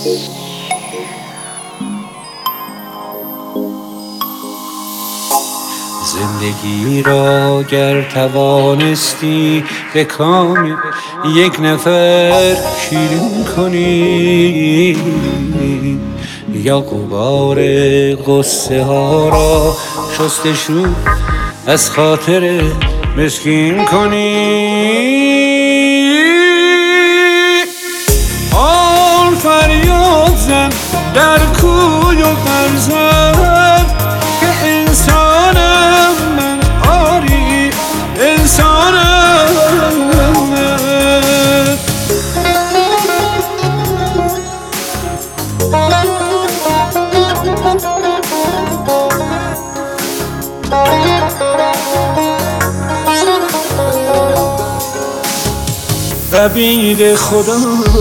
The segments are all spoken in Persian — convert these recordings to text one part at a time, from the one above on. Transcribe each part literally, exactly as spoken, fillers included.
زندگی را گر توانستی به کام یک نفر شیرین کنی، یا غبار غصه ها را شستشو از خاطر مسکین کنی. آن فریاد زن در کوی و برزن که انسانم من، آری انسانم من. عبید خدا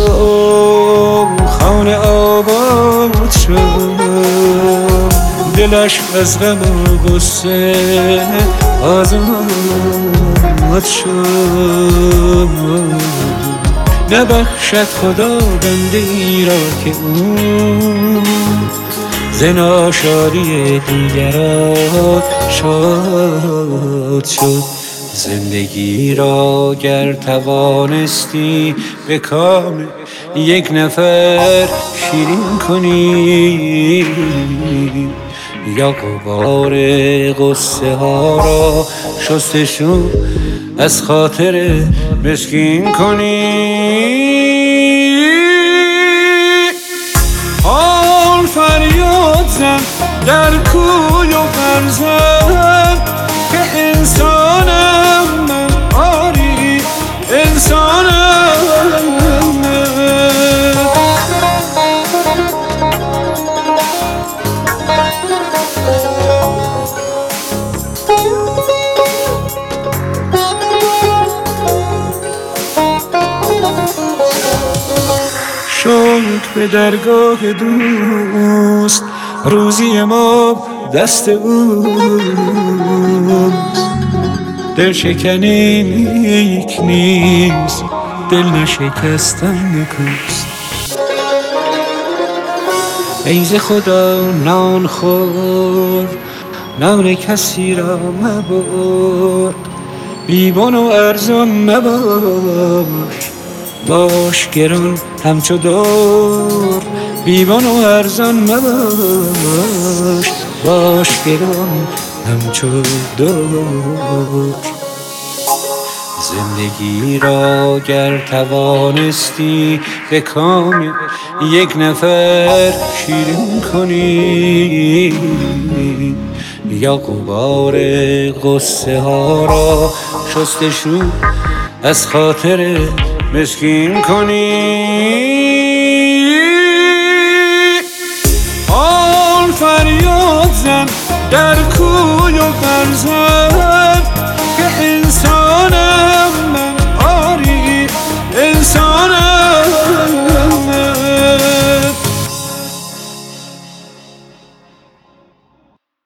خانه آباد شد، دلش از غم و غصه آزاد شد. نبخشد خدا بنده ای را که او ز ناشادی دیگران شاد شد. زندگی را گر توانستی به کام یک نفر شیرین کنی، یا غبار غصه ها را شستشو از خاطر مسکین کنی. آن فریاد زن در کوی و برزن که انسانم من، آری انسانم من. شکر به درگاه دوست، روزی ما دست اوست. دل شکنی نیک نیست، دل نشکستن نکوست. ای ز خدا نان خور، نان کسی را مبر. بیبان و ارزان مباش، باش گران همچو دور. بیبان و ارزان مباش، باش گران همچو دور. زندگی را گر توانستی به کام یک نفر شیرین کنی، یا غبار غصه ها را شستشو از خاطر مسکین کنی. آن فریاد زن در کوی و برزن